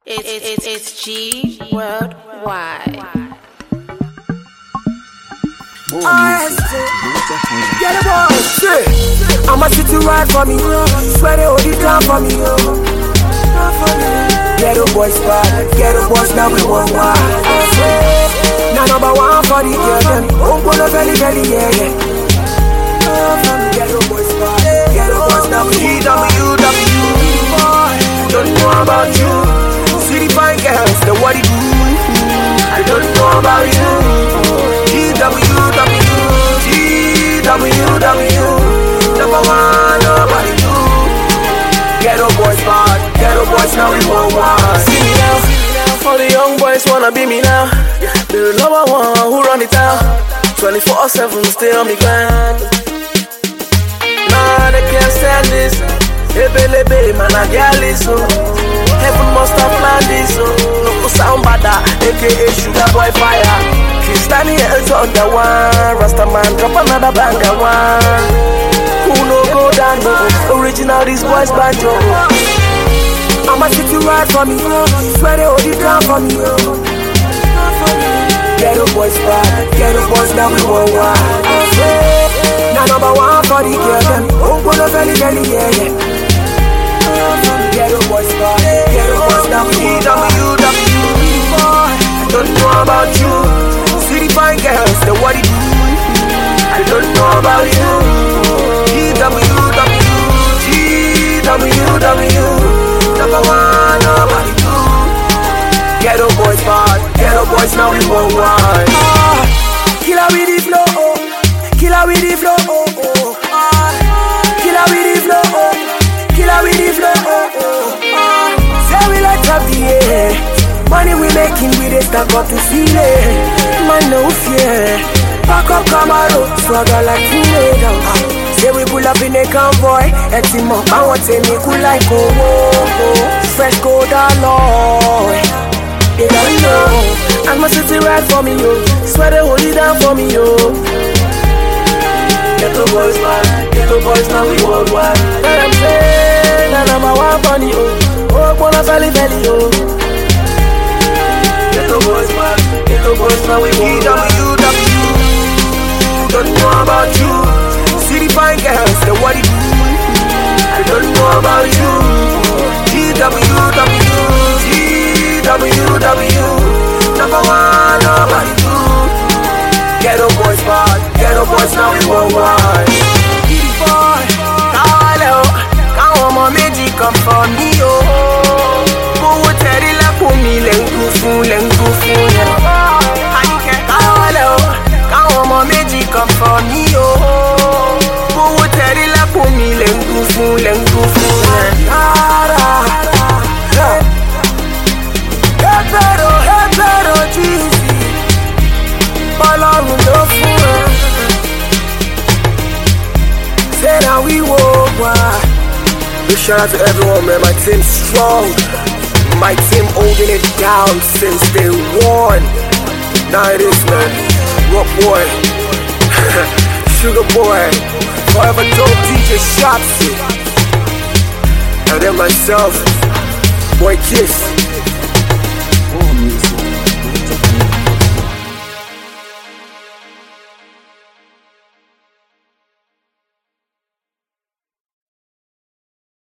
It's G Worldwide. Get the ball, shit. I'ma sit you right for me, swear they hold it down for me, Ghetto boys spot, ghetto boys now we want one. Now number one for the girl, them. Oh, gonna belly, yeah. Ghetto boys spot, ghetto boys now we GWW. Don't know about you. See the fine girls, the what it do. I don't know about you. GWW, number one, nobody do. Ghetto boys bad, ghetto boys now we want one. See me now, all the young boys wanna be me now. They're the number one who run the town. 24/7 stay on me grind. Nah, they can't stand this. Ebelebe, man, I get this, Heaven must have planned this, No sound bada, aka Sugar Boy Fire. Kristani else on the one. Rastaman drop another banger one. Who no go down, no. Original these boys banjo. I'ma sit you right for me, swear they hold it down for me, Ghetto boys bad, ghetto boys now we want one. Now number one for the girl, them. Oh, gonna belly, yeah. Ghetto boys bad, ghetto boys now we GWW. I don't know about you. See the fine girls, the what it do. I don't know about you. GWW, number one, nobody do. Ghetto boys bad, ghetto boys now we want one. Killer with the flow, killer with the flow, killer with the flow, killer with the flow. Say we like to be here. Money we making, we dey stack up to feel it. Man no fear. Pack up Camaro, swagger like teenager. Say we pull up in a convoy, a team up, I want to make cool like fresh gold alloy. They don't know, I'ma sit it right for me, Swear they hold it down for me, Ghetto boys man, ghetto boys now we worldwide. And I'm saying, na number one funny, Oh, wanna belly, Ghetto boys man, ghetto boys now we GWW. Don't know about you. See the fine girls, the what it do. I don't know about you. GWW, number one, nobody do. Ghetto boys bad, ghetto boys now we want one. Giddy boy, hello, come on, magic come for me, Go tell the la for me, lengufu, hello, come on, magic come for me, Go tell the la for me, lengufu, Hey, Jesus, Ọlọ́run ló fún ẹ. Say now we walk wide. Big shout out to everyone, man. My team's strong. My team holding it down since day one. Now it is, man. Rock boy, Sugar boy, forever dope DJ Shopsy, and then myself, Boy Kiss.